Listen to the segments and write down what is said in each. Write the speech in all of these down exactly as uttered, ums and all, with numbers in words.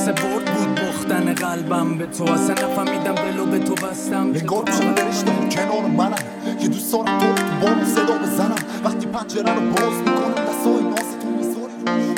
مثل برد بود باختن قلبم به تو، اصلا نفهمیدم دلو به تو بستم. انگار میشم برشتم کنار منم، یه دوست دارم تو تو بارم صدا بزنم. وقتی پنجره رو باز میکنم دستای ناز تو میذاری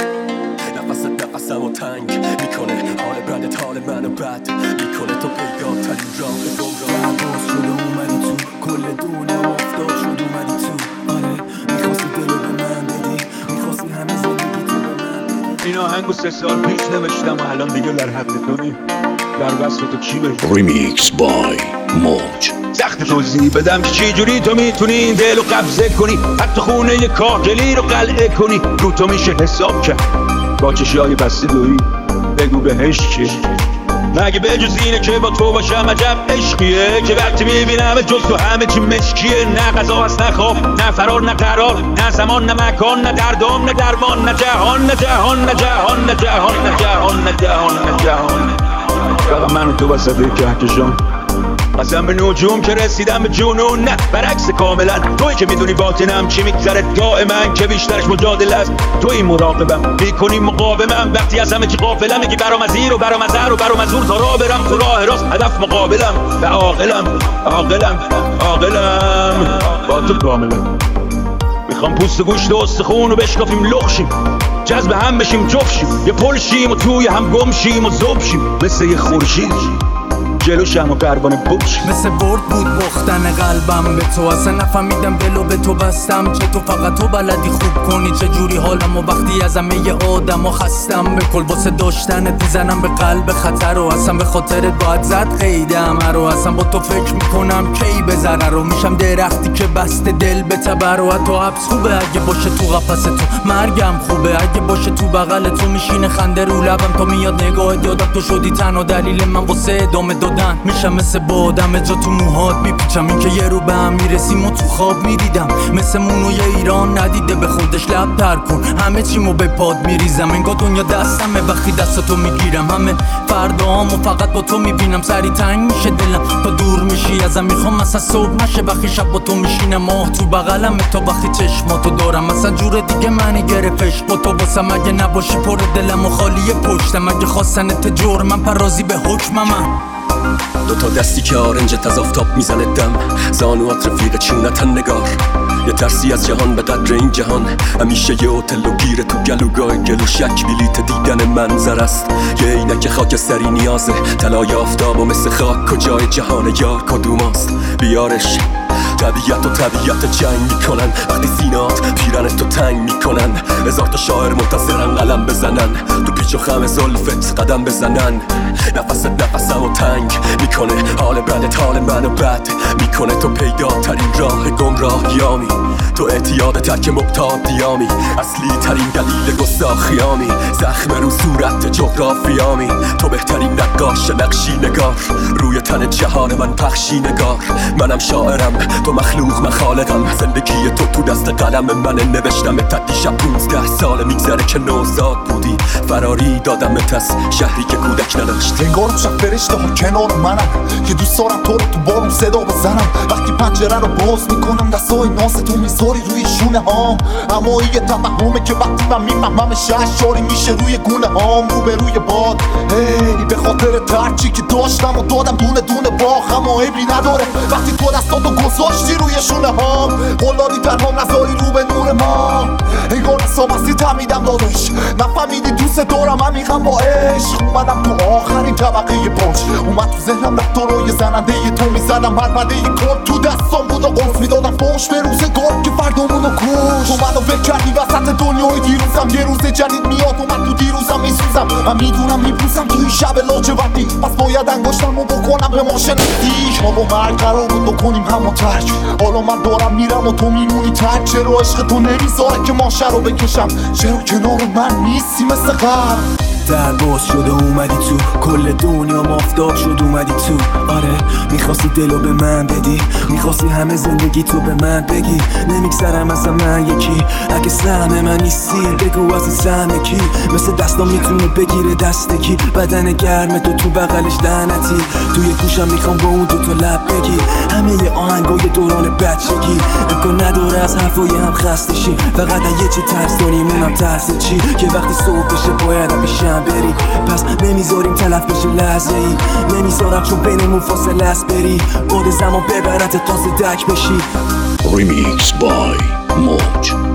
روش، نفست نفسمو تنگ میکنه، حال بدت حال منو بد میکنه. تو پیدا ترین راه گمراه باز شده اومدی تو، کل دنیا افتاد شد اومدی تو. آره میخواستی دلو به من بدی، میخواستی همه زندگی تو به من بدی. این آهنگو سه سال پیش نوشتم و الان دیگه در حد تو نیم. در وصف تو چی بگم؟ ریمیکس بای موج. سخت توضیح بدم که چی جوری تو میتونی این دلو قبضه کنی، حتی خونه یه کاهگلی رو قلعه کنی. رو تو میشه حساب کرد با چشای بسته دویی، بگو بهش چی؟ مگه به جز اینه که با تو باشم عجب عشقیه که وقتی میبینم جز تو همه چی مشکیه. نه غذا هست نه خواب نه فرار نه قرار، نه زمان نه مکان نه دردام نه درمان، نه جهان نه جهان نه جهان نه جهان نه جهان نه جهان نه جهان. فقط من و تو وسط کهکشان، قسم به نجوم که رسیدم به جنون. نه برعکس کاملا، تویی که میدونی باطنم چی میگذره دائما، که بیشترش مجادله است. تویی مراقبم میکنی مقاومم، وقتی از همه چی غافلم میگی برام از این و برام از هر و برام از اون تا راه برم تو راه راست. هدف مقابلم و عاقلم عاقلم عاقلم با تو کاملا. میخوام پوست گوشت و استخون رو بشکافیم لخشیم، جذب هم بشیم جفشیم، یه پل شیم و توی هم گم شیم و ذوب شیم مثل یه خورشید جلوشم و پروانه بوش. مثل برد بود باختن قلبم به تو، اصلا نفهمیدم دلو به تو بستم. چه تو فقط تو بلدی خوب کنی چه جوری حالم، و وقتی از همه آدم و خستم به کل واسه داشتنت میزنم به قلب خطر. و اصلا به خاطرت باید زد قید همه رو، اصلا با تو فکر میکنم کی به ضرر رو. میشم درختی که بسته دل به تبر، و تو حبس خوبه اگه باشه تو قفس تو، مرگم خوبه اگه باشه تو بغل تو. میشینه خنده رو لبم تا میاد نگاه دادم، تو شدی تنها دلیل من واسه ادامه دادن. میشم مثل بادم جا تو موهات میپیچم، این که یه رو به هم میرسیم و تو خواب میدیدم. مثل مونوی ایران ندیده به خودش لب تر کن، همه چیمو به پاد میریزم. انگار دنیا دستمه وقتی دستاتو میگیرم، همه فردامو فقط با تو میبینم. سری تنگ میشه دلم تا دور میشی ازم، میخوام مثلا صبح نشه وقتی شب با تو میشینم. ماه تو بغلم تا وقتی چشماتو دارم، مثلا جور دیگه منی گرفتش با تو واسم. اگه نباشی پر دلم و خالی پشتم، اگه خواستنت جرمم پرازی به حکمم. دو تا دستی که آرنجت از آفتاب میزنه دم، زانوات رفیق چونتن نگار. یه ترسی از جهان به قدر این جهان، همیشه یه هتل و گیره تو گلوگاه گلو شک بلیت دیدن منظر است. یه اینک خاکستری نیازه، طلای آفتاب و مثل خاک کجای جهان یار کدوماست. بیارش طبیعت و طبیعت جنگ میکنن، وقتی سینات پیرنت تو تنگ میکنن. هزار تا شاعر منتظرن قلم بزنن، تو پیچ و خم زلفت قدم بزنن. نفست نفسمو تنگ میکنه، حال بدت حال منو بد میکنه. تو پیدا ترین راه گمراهیامی، تو اعتیاد ترک مبتادیامی، اصلی ترین دلیل گستاخیامی. زخم رو صورت جغرافیامی، تو بهترین نقاش نقشی نگار. روی تن جهان من پخشی نگار، منم شاعرم تو مخلوق من خالقم. زندگی تو تو دست قلم منه، نوشتم تا دیشب پونزده ساله میگذره که نوزاد بودی. فراری دادمت از شهری که کودک نداشت. انگار میشم فرشته ها کنار منم، که دوست دارم تو رو تو بارم صدا بزنم. وقتی پنجره رو باز میکنم دستای ناز تو میذاری روی شونه هام. اما این یه توهمه که وقتی من میفهمم شهشاری میشه روی گونه هام. رو به روی باد هی به خاطر ترچی که داشتم و دادم دونه دونه باخ، اما عیبی نداره وقتی تو دستاتو گذاشتی روی شونه هام. قلاری تنها نذاری رو به نور ما، انگار نسام هستی تمیدم دادش. نفهمیدی دوست دارم عمیقم با عشق. اومدم تو آخرین طبقه پاش، اومد تو ذهنم رفتار روی زننده ی تو میزدم. مرمده ی کار تو دستام بود و قلف میدادم فوش به روزگار که فردامونو کش. اومد و فکر کردی وسط دنیای دیروزم یه روز جدید میاد و من تو دیروزم میسوزم. من میدونم میپوسم توی شب لاجوردی، پس باید انگشتمو بکنم به ما شنیدی. ما با مرگ قرار بود بکنیم همو ترک، حالا من دارم میرم و تو میمونی ترک. چرا عشق تو نمیذاره که ماشه رو بکشم؟ چرا کنار من نیستی مثل قبل؟ در باز شده اومدی تو، کل دنیا مافتاب شد اومدی تو. آره میخواستی دلو به من بدی، میخواستی همه زندگی تو به من بگی. نمیگذرم از من یکی، اگه سهم من نیستی بگو از این سهم کی. مثل دستام میتونه بگیره دست کی، بدن گرم تو تو بغلش لعنتی. توی گوشم میخوام با اون دو تا لب بگی همه ی آهنگای دوران بچگی. امکان نداره از حرفای هم خسته شی، فقط یه چی ترس داریم اونم ترس چی، که وقتی صبح بشه باید پیشم بری. پس نمیذارم نمیذاریم تلف بشه لحظه ای، نمیذارم چون بینمون فاصله است بری، بعد زمان ببرت تازه دک بشی. Remix by Moj.